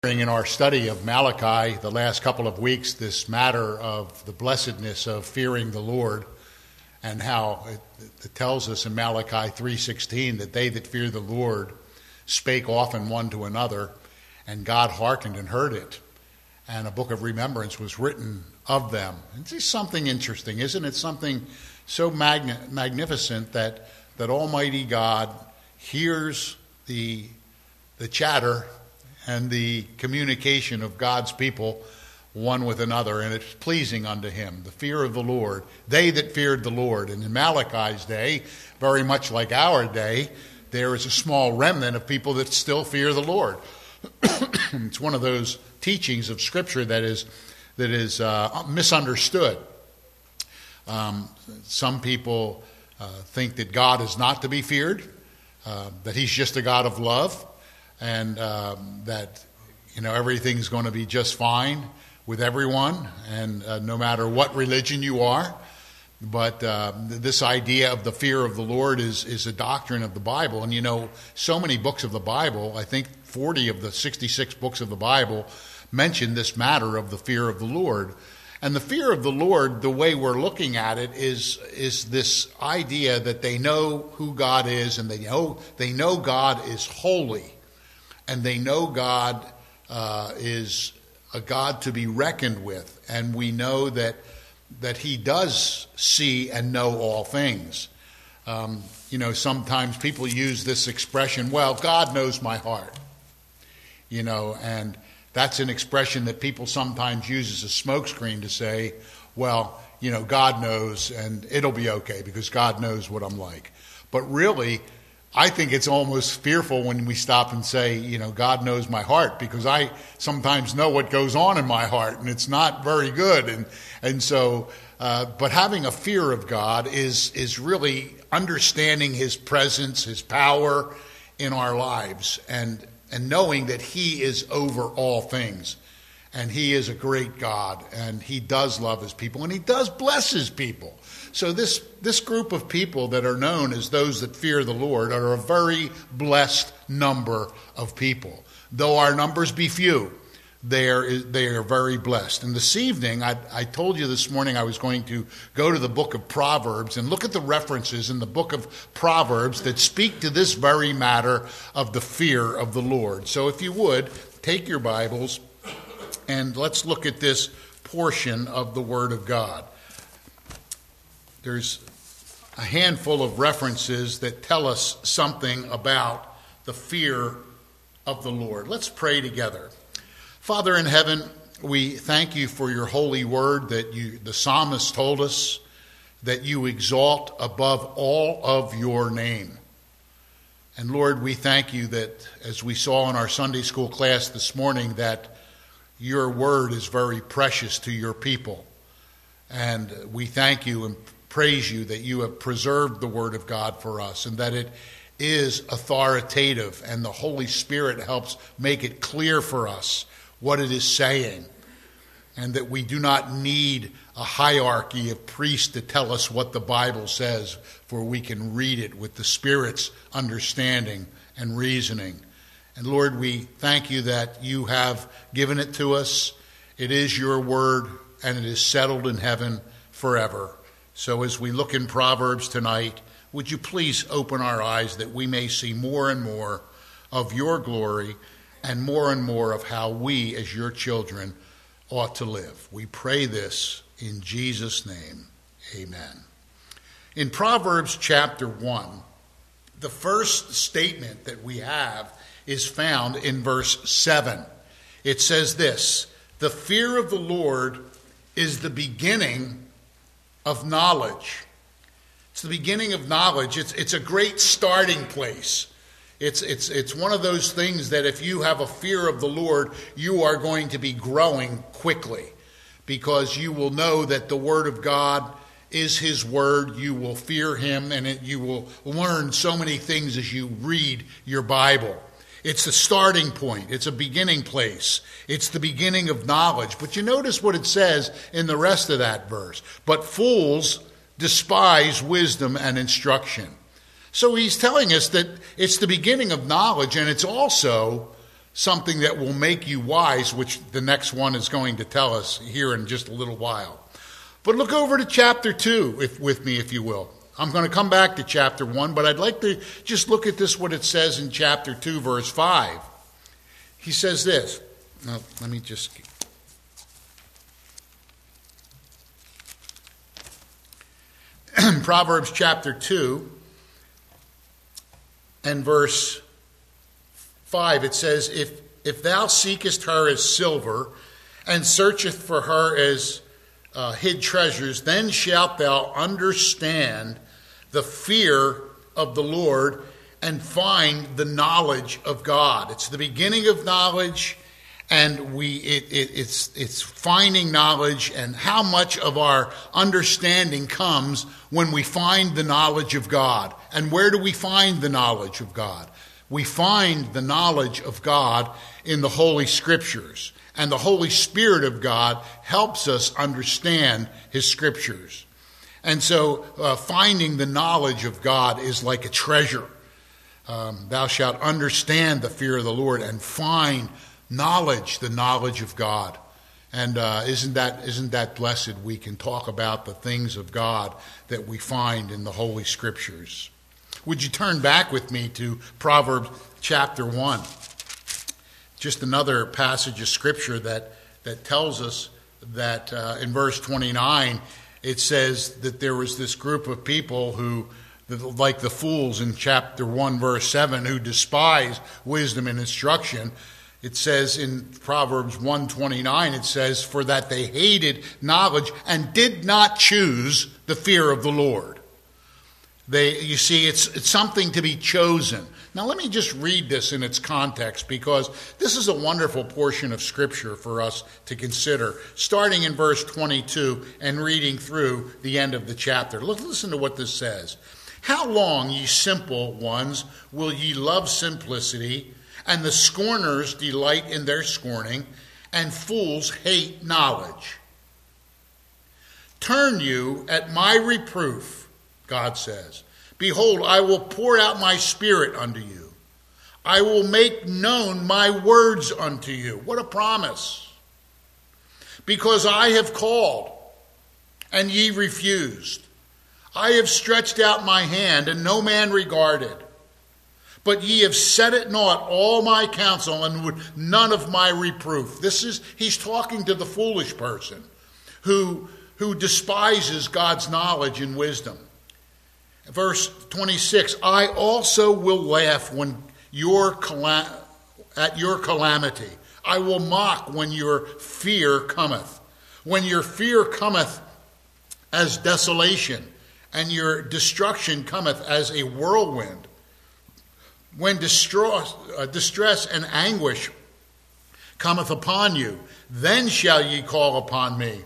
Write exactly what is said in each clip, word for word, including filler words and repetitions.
In our study of Malachi the last couple of weeks, this matter of the blessedness of fearing the Lord, and how it, it tells us in Malachi three sixteen that they that fear the Lord spake often one to another, and God hearkened and heard it, and a book of remembrance was written of them. It's just something interesting, isn't it? Something so magni- magnificent that that Almighty God hears the the chatter and the communication of God's people one with another, and it's pleasing unto him, the fear of the Lord, they that feared the Lord. And in Malachi's day, very much like our day, there is a small remnant of people that still fear the Lord. It's one of those teachings of Scripture that is that is uh, misunderstood. Um, some people uh, think that God is not to be feared, uh, that he's just a God of love, and um, that, you know, everything's going to be just fine with everyone, and uh, no matter what religion you are. But uh, this idea of the fear of the Lord is is a doctrine of the Bible. And, you know, so many books of the Bible, I think forty of the sixty-six books of the Bible mention this matter of the fear of the Lord. And the fear of the Lord, the way we're looking at it, is is this idea that they know who God is, and they know they know God is holy. And they know God uh, is a God to be reckoned with. And we know that that he does see and know all things. Um, you know, sometimes people use this expression, well, God knows my heart. You know, and that's an expression that people sometimes use as a smokescreen to say, well, you know, God knows and it'll be okay because God knows what I'm like. But really, I think it's almost fearful when we stop and say, you know, God knows my heart, because I sometimes know what goes on in my heart, and it's not very good. And and so, uh, but having a fear of God is is really understanding his presence, his power in our lives, and and knowing that he is over all things, and he is a great God, and he does love his people, and he does bless his people. So this this group of people that are known as those that fear the Lord are a very blessed number of people. Though our numbers be few, they are, they are very blessed. And this evening, I, I told you this morning I was going to go to the book of Proverbs and look at the references in the book of Proverbs that speak to this very matter of the fear of the Lord. So if you would, take your Bibles and let's look at this portion of the Word of God. There's a handful of references that tell us something about the fear of the Lord. Let's pray together. Father in heaven, we thank you for your holy word that you, the psalmist told us, that you exalt above all of your name. And Lord, we thank you that, as we saw in our Sunday school class this morning, that your word is very precious to your people. And we thank you and praise you that you have preserved the Word of God for us, and that it is authoritative, and the Holy Spirit helps make it clear for us what it is saying, and that we do not need a hierarchy of priests to tell us what the Bible says, for we can read it with the Spirit's understanding and reasoning. And Lord, we thank you that you have given it to us. It is your word, and it is settled in heaven forever. So as we look in Proverbs tonight, would you please open our eyes that we may see more and more of your glory and more and more of how we as your children ought to live. We pray this in Jesus' name. Amen. In Proverbs chapter one, the first statement that we have is found in verse seven. It says this: the fear of the Lord is the beginning of knowledge. It's the beginning of knowledge. It's it's a great starting place. It's it's it's one of those things that if you have a fear of the Lord, you are going to be growing quickly, because you will know that the Word of God is his word. You will fear him, and it, you will learn so many things as you read your Bible. It's the starting point. It's a beginning place. It's the beginning of knowledge. But you notice what it says in the rest of that verse. But fools despise wisdom and instruction. So he's telling us that it's the beginning of knowledge, and it's also something that will make you wise, which the next one is going to tell us here in just a little while. But look over to chapter two if, with me, if you will. I'm going to come back to chapter one, but I'd like to just look at this, what it says in chapter two, verse five. He says this. Now, let me just... Proverbs chapter two and verse five, it says, if, if thou seekest her as silver, and searcheth for her as uh, hid treasures, then shalt thou understand the fear of the Lord, and find the knowledge of God. It's the beginning of knowledge, and we it, it, it's it's finding knowledge, and how much of our understanding comes when we find the knowledge of God. And where do we find the knowledge of God? We find the knowledge of God in the Holy Scriptures. And the Holy Spirit of God helps us understand His Scriptures. And so uh, finding the knowledge of God is like a treasure. Um, thou shalt understand the fear of the Lord and find knowledge, the knowledge of God. And uh, isn't that isn't that blessed? We can talk about the things of God that we find in the Holy Scriptures. Would you turn back with me to Proverbs chapter one? Just another passage of Scripture that, that tells us that uh, in verse twenty-nine, it says that there was this group of people who, like the fools in chapter one, verse seven, who despise wisdom and instruction. It says in Proverbs one twenty-nine, it says, for that they hated knowledge and did not choose the fear of the Lord. They, you see, it's, it's something to be chosen. Now, let me just read this in its context, because this is a wonderful portion of Scripture for us to consider, starting in verse twenty-two and reading through the end of the chapter. Look, listen to what this says. How long, ye simple ones, will ye love simplicity, and the scorners delight in their scorning, and fools hate knowledge? Turn you at my reproof, God says. Behold, I will pour out my spirit unto you. I will make known my words unto you. What a promise. Because I have called, and ye refused. I have stretched out my hand, and no man regarded. But ye have set at naught all my counsel, and would none of my reproof. This is, he's talking to the foolish person who, who despises God's knowledge and wisdom. Verse twenty-six, I also will laugh when your calam- at your calamity. I will mock when your fear cometh. When your fear cometh as desolation, and your destruction cometh as a whirlwind. When distress, uh, distress and anguish cometh upon you, then shall ye call upon me.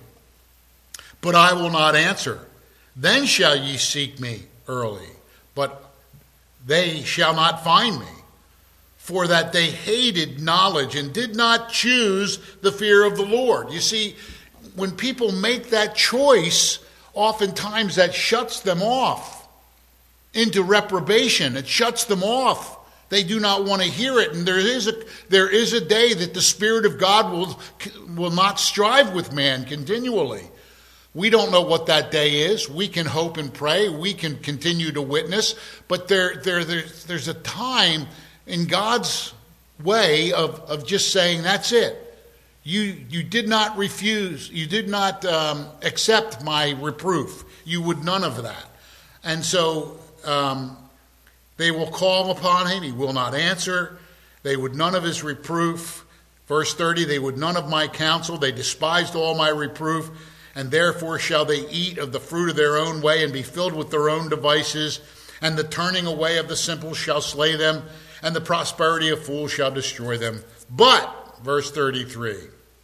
But I will not answer. Then shall ye seek me early, but they shall not find me. For that they hated knowledge and did not choose the fear of the Lord. You see, when people make that choice, oftentimes that shuts them off into reprobation. It shuts them off. They do not want to hear it. And there is a there is a day that the Spirit of God will will not strive with man continually. We don't know what that day is. We can hope and pray. We can continue to witness. But there, there, there there's a time in God's way of, of just saying, that's it. You you did not refuse. You did not um, accept my reproof. You would none of that. And so um, they will call upon him. He will not answer. They would none of his reproof. Verse thirty, they would none of my counsel. They despised all my reproof. And therefore shall they eat of the fruit of their own way and be filled with their own devices. And the turning away of the simple shall slay them, and the prosperity of fools shall destroy them. But, verse thirty-three,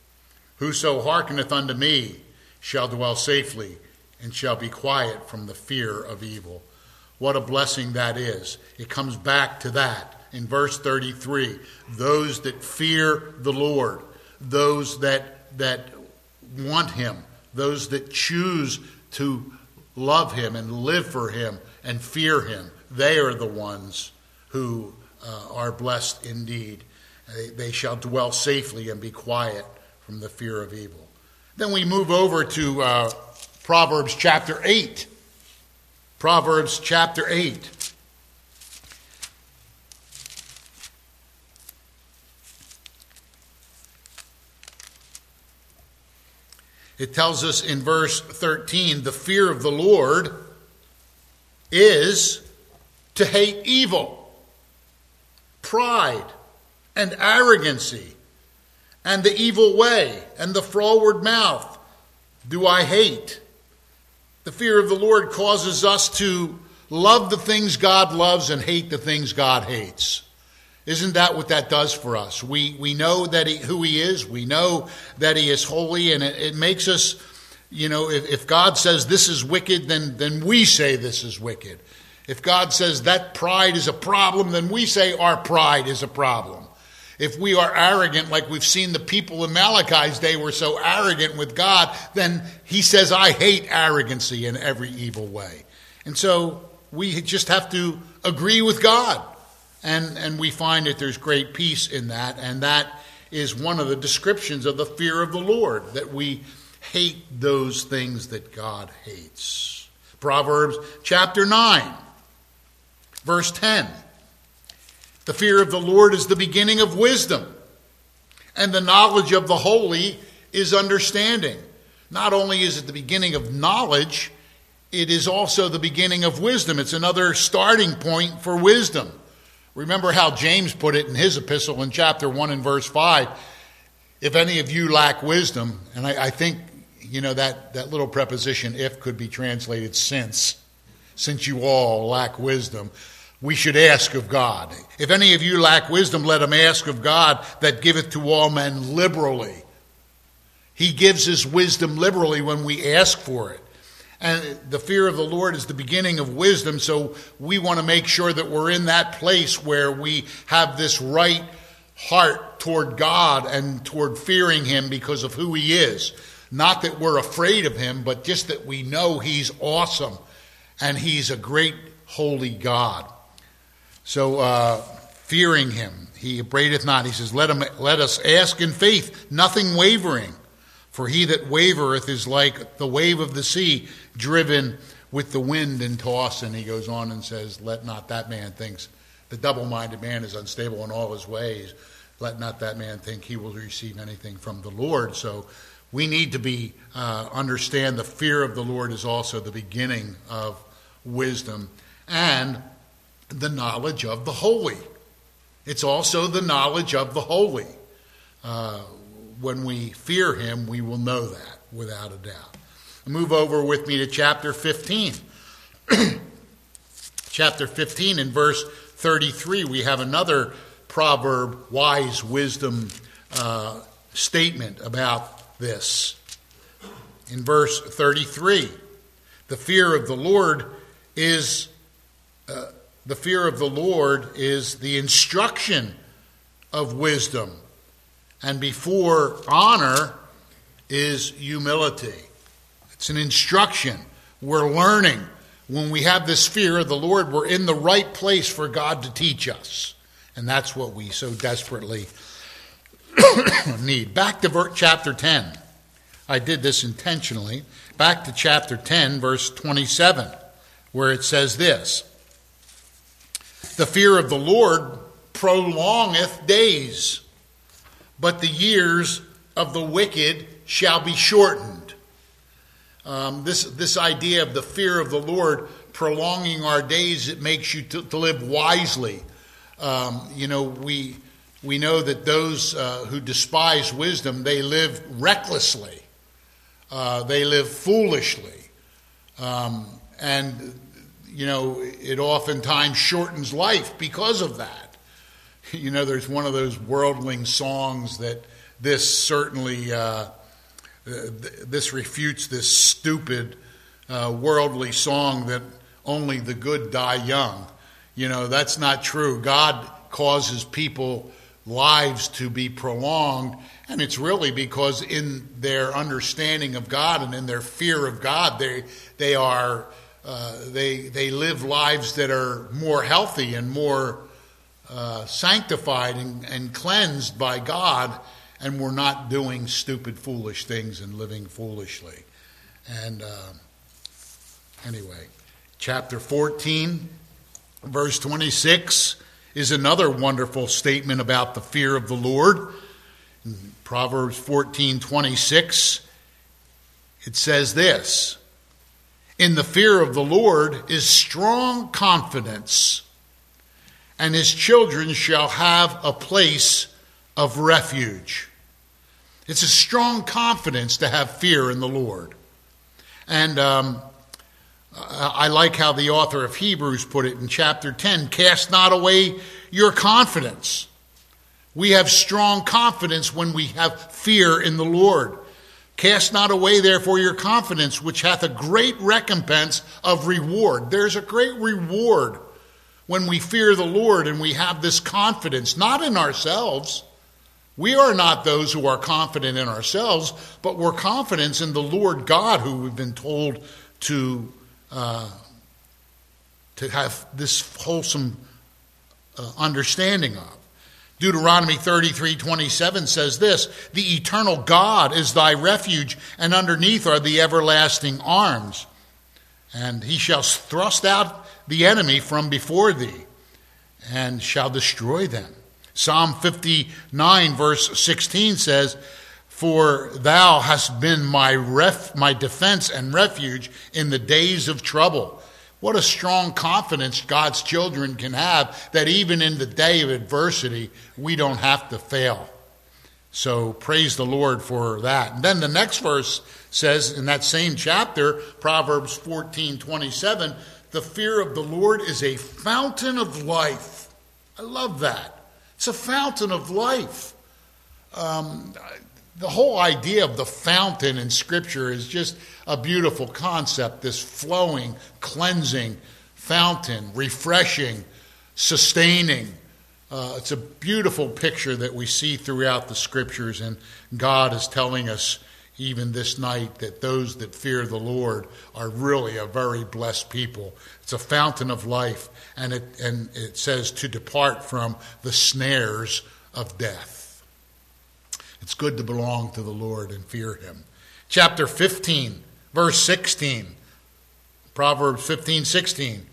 whoso hearkeneth unto me shall dwell safely, and shall be quiet from the fear of evil. What a blessing that is. It comes back to that in verse thirty-three. Those that fear the Lord, those that that want him, those that choose to love him and live for him and fear him, they are the ones who uh, are blessed indeed. They, they shall dwell safely and be quiet from the fear of evil. Then we move over to uh, Proverbs chapter eight. Proverbs chapter eight. It tells us in verse thirteen, the fear of the Lord is to hate evil, pride, and arrogancy, and the evil way, and the froward mouth do I hate. The fear of the Lord causes us to love the things God loves and hate the things God hates. Isn't that what that does for us? We we know that he, who he is. We know that he is holy, and it, it makes us, you know, if, if God says this is wicked, then, then we say this is wicked. If God says that pride is a problem, then we say our pride is a problem. If we are arrogant, like we've seen the people in Malachi's day were so arrogant with God, then he says, I hate arrogancy in every evil way. And so we just have to agree with God. And, and we find that there's great peace in that. And that is one of the descriptions of the fear of the Lord, that we hate those things that God hates. Proverbs chapter nine, verse ten. The fear of the Lord is the beginning of wisdom, and the knowledge of the holy is understanding. Not only is it the beginning of knowledge, it is also the beginning of wisdom. It's another starting point for wisdom. Remember how James put it in his epistle in chapter one and verse five. If any of you lack wisdom, and I, I think, you know, that, that little preposition if could be translated since. Since you all lack wisdom, we should ask of God. If any of you lack wisdom, let him ask of God that giveth to all men liberally. He gives his wisdom liberally when we ask for it. And the fear of the Lord is the beginning of wisdom, so we want to make sure that we're in that place where we have this right heart toward God and toward fearing him because of who he is. Not that we're afraid of him, but just that we know he's awesome and he's a great holy God. So uh, fearing him, he abradeth not. He says, let, him, let us ask in faith, nothing wavering. For he that wavereth is like the wave of the sea, driven with the wind and tossed. And he goes on and says, let not that man think, the double-minded man is unstable in all his ways. Let not that man think he will receive anything from the Lord. So we need to be uh, understand the fear of the Lord is also the beginning of wisdom and the knowledge of the holy. It's also the knowledge of the holy. Uh, when we fear him, we will know that without a doubt. Move over with me to chapter fifteen. Chapter fifteen in verse thirty-three, we have another proverb, wise wisdom uh, statement about this. In verse thirty-three, the fear of the Lord is uh, the fear of the Lord is the instruction of wisdom, and before honor is humility. It's an instruction. We're learning. When we have this fear of the Lord, we're in the right place for God to teach us. And that's what we so desperately need. Back to chapter ten. I did this intentionally. Back to chapter ten, verse twenty-seven, where it says this. The fear of the Lord prolongeth days, but the years of the wicked shall be shortened. Um, this this idea of the fear of the Lord prolonging our days, it makes you to, to live wisely. Um, you know, we we know that those uh, who despise wisdom, they live recklessly. Uh, they live foolishly. Um, and, you know, it oftentimes shortens life because of that. You know, there's one of those worldling songs that this certainly, uh, this refutes this stupid uh, worldly song that only the good die young. You know, that's not true. God causes people lives to be prolonged, and it's really because in their understanding of God and in their fear of God, they they are uh, they they live lives that are more healthy and more uh, sanctified and, and cleansed by God, and we're not doing stupid, foolish things and living foolishly. And uh, anyway, chapter fourteen, verse twenty-six is another wonderful statement about the fear of the Lord. In Proverbs fourteen twenty-six, it says this: "In the fear of the Lord is strong confidence, and his children shall have a place of refuge." It's a strong confidence to have fear in the Lord. And um, I like how the author of Hebrews put it in chapter ten, "Cast not away your confidence." We have strong confidence when we have fear in the Lord. "Cast not away therefore your confidence, which hath a great recompense of reward." There's a great reward when we fear the Lord and we have this confidence, not in ourselves. We are not those who are confident in ourselves, but we're confident in the Lord God, who we've been told to uh, to have this wholesome uh, understanding of. Deuteronomy thirty-three twenty-seven says this: "The eternal God is thy refuge, and underneath are the everlasting arms. And he shall thrust out the enemy from before thee, and shall destroy them." Psalm fifty-nine verse sixteen says, "For thou hast been my ref, my defense and refuge in the days of trouble." What a strong confidence God's children can have, that even in the day of adversity, we don't have to fail. So praise the Lord for that. And then the next verse says in that same chapter, Proverbs fourteen twenty-seven, "The fear of the Lord is a fountain of life." I love that. It's a fountain of life. Um, the whole idea of the fountain in Scripture is just a beautiful concept, this flowing, cleansing fountain, refreshing, sustaining. Uh, it's a beautiful picture that we see throughout the Scriptures, and God is telling us even this night that those that fear the Lord are really a very blessed people. It's a fountain of life, and it and it says to depart from the snares of death. It's good to belong to the Lord and fear him. Chapter fifteen, verse sixteen. Proverbs fifteen sixteen.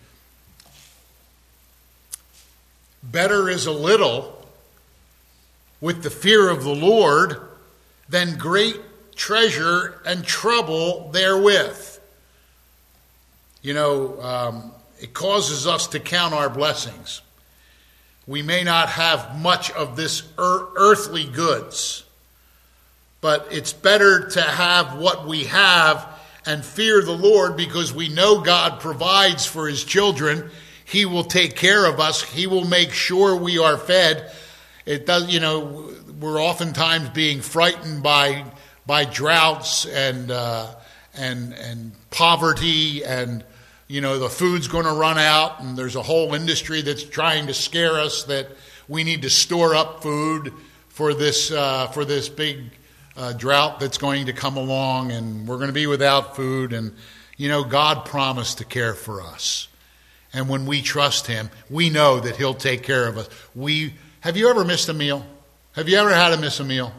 "Better is a little with the fear of the Lord than great treasure and trouble therewith." You know, um, it causes us to count our blessings. We may not have much of this er- earthly goods, but it's better to have what we have and fear the Lord, because we know God provides for his children. He will take care of us. He will make sure we are fed. It does, you know, we're oftentimes being frightened by by droughts and uh, and and poverty, and you know the food's going to run out, and there's a whole industry that's trying to scare us that we need to store up food for this uh, for this big uh, drought that's going to come along, and we're going to be without food. And you know God promised to care for us, and when we trust him, we know that he'll take care of us. We have you ever missed a meal? Have you ever had to miss a meal?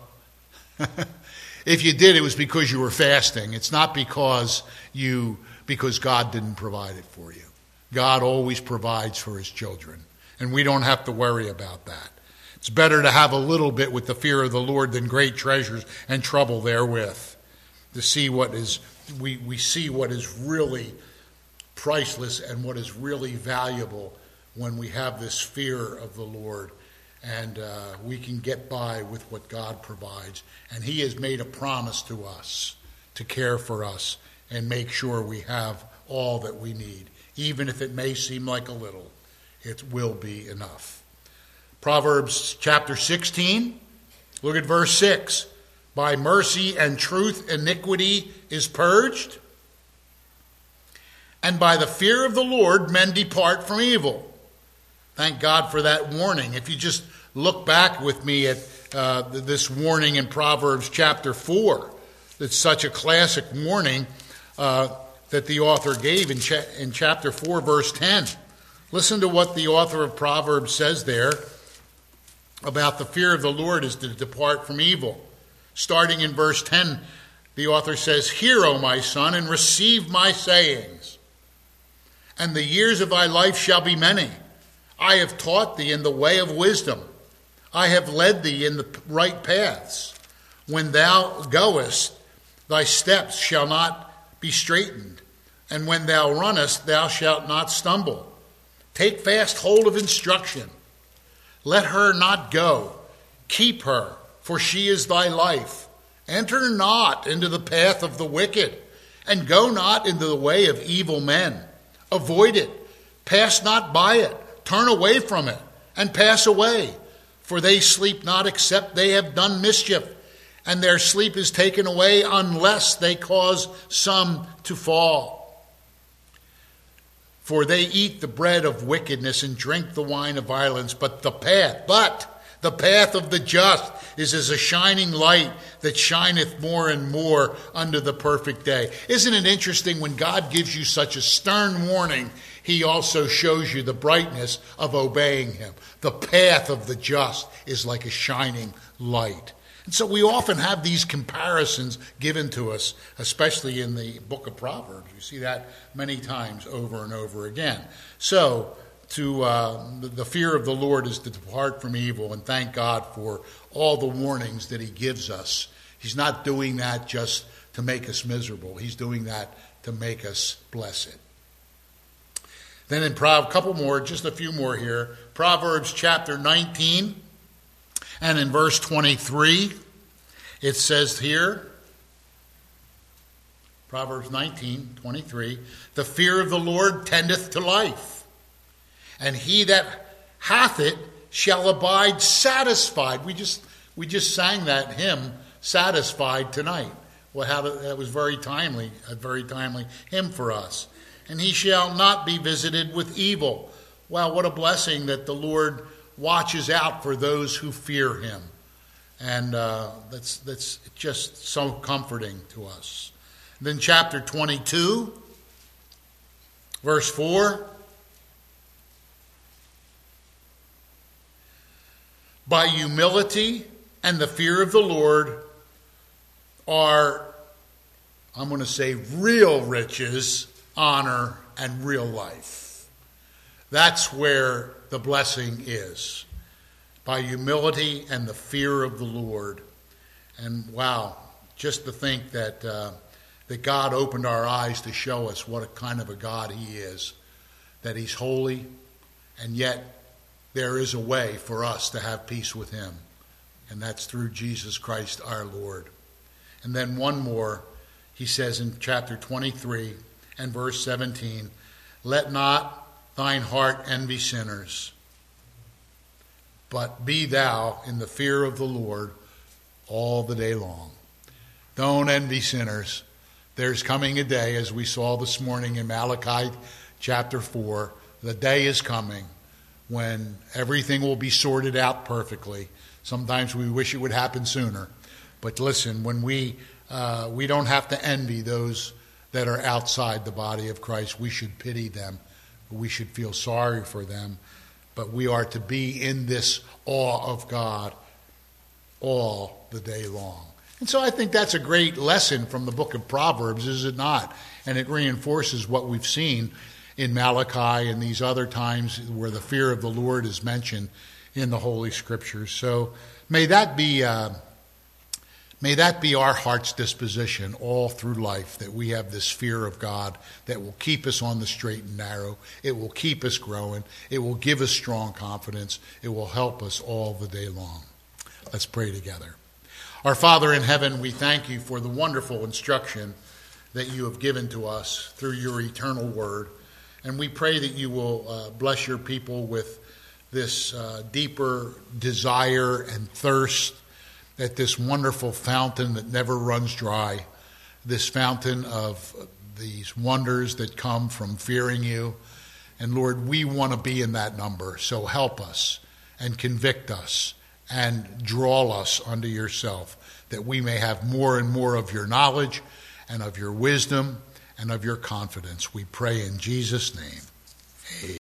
If you did, it was because you were fasting. It's not because you because God didn't provide it for you. God always provides for his children, and we don't have to worry about that. It's better to have a little bit with the fear of the Lord than great treasures and trouble therewith. To see what is we, we see what is really priceless and what is really valuable when we have this fear of the Lord. And uh, we can get by with what God provides. And he has made a promise to us to care for us and make sure we have all that we need. Even if it may seem like a little, it will be enough. Proverbs chapter sixteen, look at verse six. "By mercy and truth iniquity is purged, and by the fear of the Lord men depart from evil." Thank God for that warning. If you just look back with me at uh, this warning in Proverbs chapter four, it's such a classic warning uh, that the author gave in, cha- in chapter four, verse ten. Listen to what the author of Proverbs says there about the fear of the Lord is to depart from evil. Starting in verse ten, the author says, "Hear, O my son, and receive my sayings. And the years of thy life shall be many. I have taught thee in the way of wisdom. I have led thee in the right paths. When thou goest, thy steps shall not be straitened. And when thou runnest, thou shalt not stumble. Take fast hold of instruction. Let her not go. Keep her, for she is thy life. Enter not into the path of the wicked, and go not into the way of evil men. Avoid it. Pass not by it. Turn away from it, and pass away. For they sleep not except they have done mischief, and their sleep is taken away unless they cause some to fall. For they eat the bread of wickedness and drink the wine of violence, but the path, but the path of the just is as a shining light that shineth more and more unto the perfect day." Isn't it interesting when God gives you such a stern warning, he also shows you the brightness of obeying him. The path of the just is like a shining light. And so we often have these comparisons given to us, especially in the book of Proverbs. We see that many times over and over again. So to uh, the fear of the Lord is to depart from evil, and thank God for all the warnings that he gives us. He's not doing that just to make us miserable. He's doing that to make us blessed. Then in Proverbs, a couple more, just a few more here. Proverbs chapter nineteen, and in verse twenty-three, it says here, Proverbs nineteen, twenty-three, "The fear of the Lord tendeth to life, and he that hath it shall abide satisfied." We just we just sang that hymn, "Satisfied," tonight. Well, how to, that was very timely, a very timely hymn for us. "And he shall not be visited with evil." Wow, what a blessing that the Lord watches out for those who fear him. And uh, that's, that's just so comforting to us. Then chapter twenty-two, verse four. "By humility and the fear of the Lord are," I'm going to say, "real riches, honor, and real life." That's where the blessing is. By humility and the fear of the Lord. And wow, just to think that uh, that God opened our eyes to show us what a kind of a God he is. That he's holy, and yet there is a way for us to have peace with him. And that's through Jesus Christ our Lord. And then one more, he says in chapter twenty-three and verse seventeen, "Let not thine heart envy sinners, but be thou in the fear of the Lord all the day long." Don't envy sinners. There's coming a day, as we saw this morning in Malachi chapter four, the day is coming when everything will be sorted out perfectly. Sometimes we wish it would happen sooner. But listen, when we uh, we don't have to envy those that are outside the body of Christ. We should pity them. We should feel sorry for them. But we are to be in this awe of God all the day long. And so I think that's a great lesson from the book of Proverbs, is it not? And it reinforces what we've seen in Malachi and these other times where the fear of the Lord is mentioned in the Holy Scriptures. So may that be uh, may that be our heart's disposition all through life, that we have this fear of God that will keep us on the straight and narrow. It will keep us growing. It will give us strong confidence. It will help us all the day long. Let's pray together. Our Father in heaven, we thank you for the wonderful instruction that you have given to us through your eternal word. And we pray that you will uh, bless your people with this uh, deeper desire and thirst at this wonderful fountain that never runs dry, this fountain of these wonders that come from fearing you. And Lord, we want to be in that number, so help us and convict us and draw us unto yourself, that we may have more and more of your knowledge and of your wisdom and of your confidence. We pray in Jesus' name. Amen.